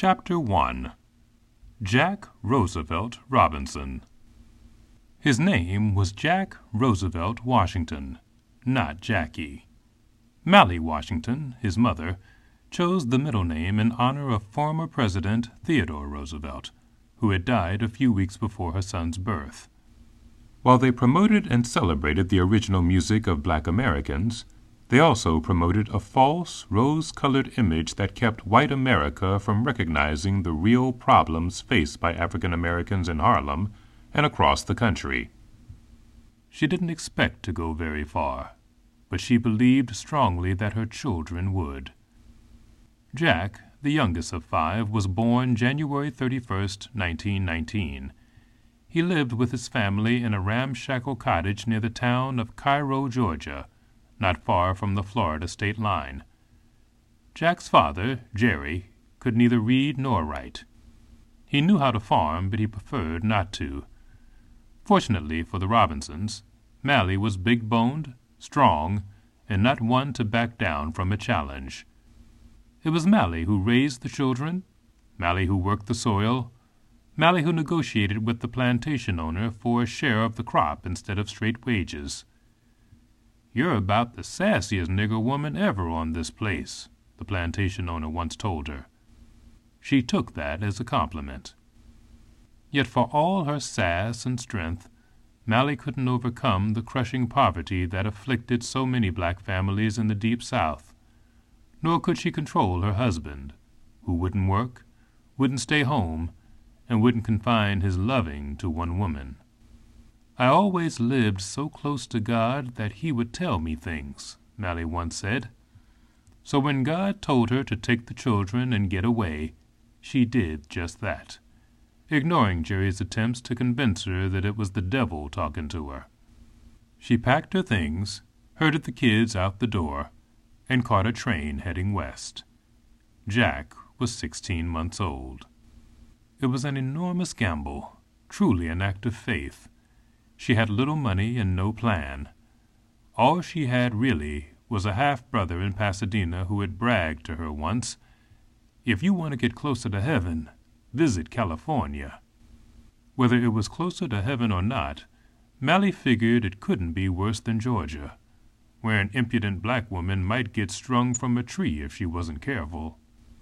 Chapter 1. Jack Roosevelt Robinson. His name was Jack Roosevelt Washington, not Jackie. Mally Washington, his mother, chose the middle name in honor of former President Theodore Roosevelt, who had died a few weeks before her son's birth. While they promoted and celebrated the original music of Black Americans, they also promoted a false, rose-colored image that kept white America from recognizing the real problems faced by African Americans in Harlem and across the country. She didn't expect to go very far, but she believed strongly that her children would. Jack, the youngest of 5, was born January 31st, 1919. He lived with his family in a ramshackle cottage near the town of Cairo, Georgia, not far from the Florida state line. Jack's father, Jerry, could neither read nor write. He knew how to farm, but he preferred not to. Fortunately for the Robinsons, Mally was big-boned, strong, and not one to back down from a challenge. It was Mally who raised the children, Mally who worked the soil, Mally who negotiated with the plantation owner for a share of the crop instead of straight wages. "You're about the sassiest nigger woman ever on this place," the plantation owner once told her. She took that as a compliment. Yet for all her sass and strength, Mally couldn't overcome the crushing poverty that afflicted so many black families in the Deep South. Nor could she control her husband, who wouldn't work, wouldn't stay home, and wouldn't confine his loving to one woman. "I always lived so close to God that he would tell me things," Mally once said. So when God told her to take the children and get away, she did just that, ignoring Jerry's attempts to convince her that it was the devil talking to her. She packed her things, herded the kids out the door, and caught a train heading west. Jack was 16 months old. It was an enormous gamble, truly an act of faith. She had little money and no plan. All she had, really, was a half-brother in Pasadena who had bragged to her once, "If you want to get closer to heaven, visit California." Whether it was closer to heaven or not, Mally figured it couldn't be worse than Georgia, where an impudent black woman might get strung from a tree if she wasn't careful.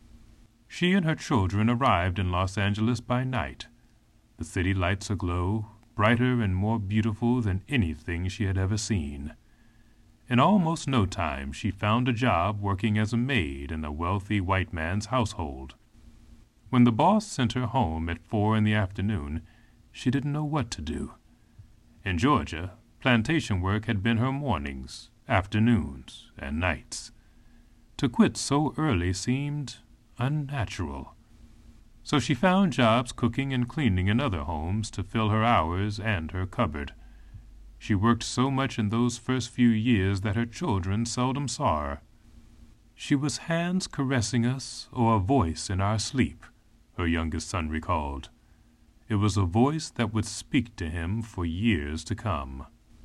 She and her children arrived in Los Angeles by night, the city lights aglow, brighter and more beautiful than anything she had ever seen. In almost no time she found a job working as a maid in a wealthy white man's household. When the boss sent her home at 4 in the afternoon, she didn't know what to do. In Georgia, plantation work had been her mornings, afternoons, and nights. To quit so early seemed unnatural. So she found jobs cooking and cleaning in other homes to fill her hours and her cupboard. She worked so much in those first few years that her children seldom saw her. "She was hands caressing us or a voice in our sleep," her youngest son recalled. It was a voice that would speak to him for years to come.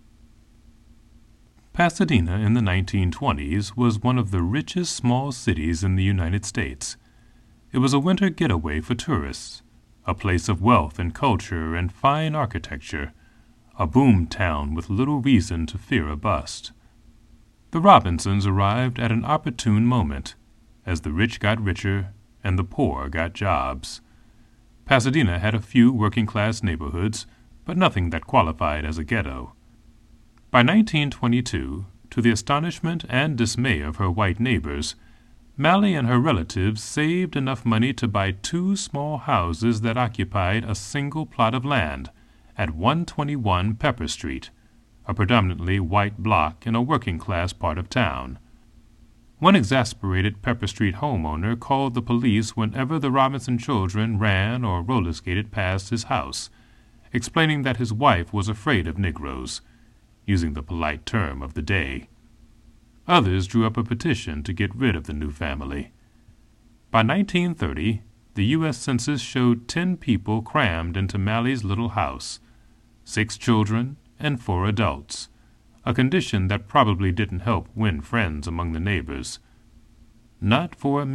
Pasadena in the 1920s was one of the richest small cities in the United States. It was a winter getaway for tourists, a place of wealth and culture and fine architecture, a boom town with little reason to fear a bust. The Robinsons arrived at an opportune moment, as the rich got richer and the poor got jobs. Pasadena had a few working-class neighborhoods, but nothing that qualified as a ghetto. By 1922, to the astonishment and dismay of her white neighbors, Mally and her relatives saved enough money to buy 2 small houses that occupied a single plot of land at 121 Pepper Street, a predominantly white block in a working-class part of town. One exasperated Pepper Street homeowner called the police whenever the Robinson children ran or roller-skated past his house, explaining that his wife was afraid of Negroes, using the polite term of the day. Others drew up a petition to get rid of the new family. By 1930, the U.S. Census showed 10 people crammed into Mally's little house, 6 children and 4 adults, a condition that probably didn't help win friends among the neighbors. Not for a